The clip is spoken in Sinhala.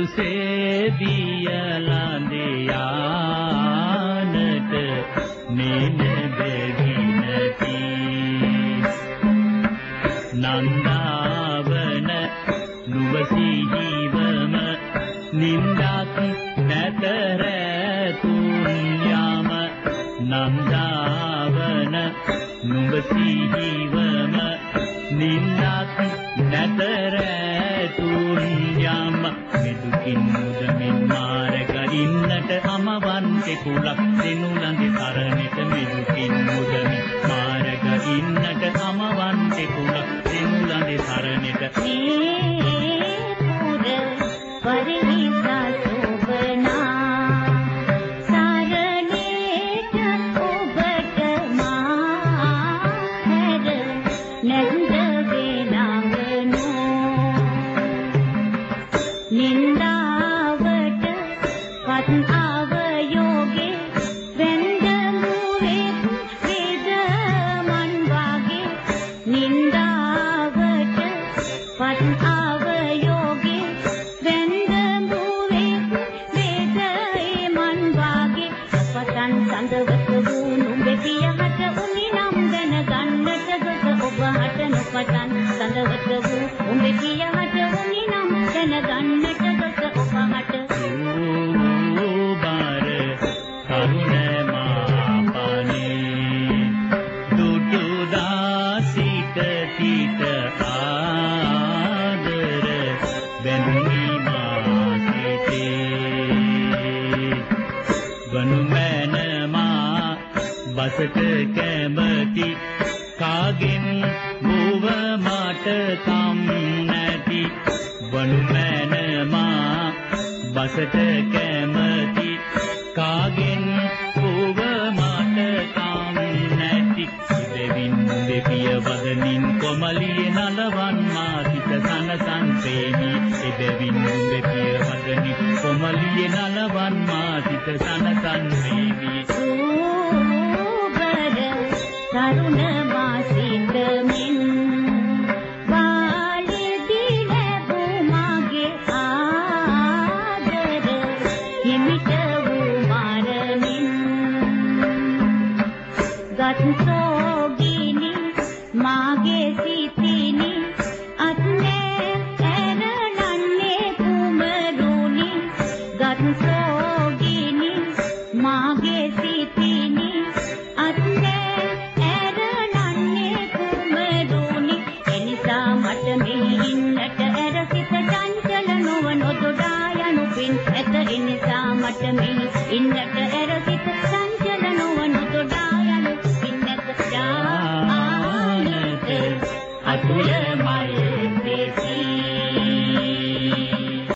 සුසේදිය ලඳයානට නේන බැගිනති නන්දාවන නුවසිහිවම නින්දාක් නැතර තුන්යම නන්දාවන නුවසිහිවම නින්දාක් නැතර තුන්යම මෙදුකින් මුදමින් මාරක ඉන්නට අමවන්තේ කුලක් දෙනු ළඟ තරණෙට මෙදුකින් මුදමින් මාරක ඉන්නට අමවන්තේ කුලක් දෙනු ළඟ තරණෙට පරිහිසා සෝබනා සරණේට ඔබට මා හැර නැන්ද වේනාවනෝ නින්දාවට පත් අවයෝගේ වෙන්ද මුවේ වේද මන් වාගේ නින්දාවට පත් අවයෝගේ සඳවක වූ නුඹේ පියහට උනි නම් දැනගන්නට ගොස ඔබ හට නොපතන් සඳවක වූ නුඹේ පියහට උනි නම් දැනගන්නට ගොස ඔබ හට බාර කරුණ මාපනේ දුටු දාසිත තිත ආදර බැඳුනි මාසිතේ වනුමැන බසට කැමති කාගෙන් බොව මට කම් නැති වනුමැන මා බසට කැමති කාගෙන් බොව මට කම් නැති දෙවින් දෙවිය වදනින් කොමලියේ නලවන් මා සිත සනසන් ප්‍රේමි දෙවින් දෙවිය වදනින් කොමලියේ නලවන් මා සිත සනසන් ප්‍රේමි තරුණ වාසිතමින් වාලෙදී ලැබූ මාගේ ආදර හිමිට වූ මරමින් ගත් සෝගිනි මාගේ සිතිනි අත්නේ ඇරණන්නේ කුමරුනි ගත් සෝගිනි මාගේ සිතිනි අත්නේ ඉන්නට ඇර සිත චංචල නොවන දොඩා යනු පින් ඇත එනිසා මට මෙහි ඉන්නට ඇර සිත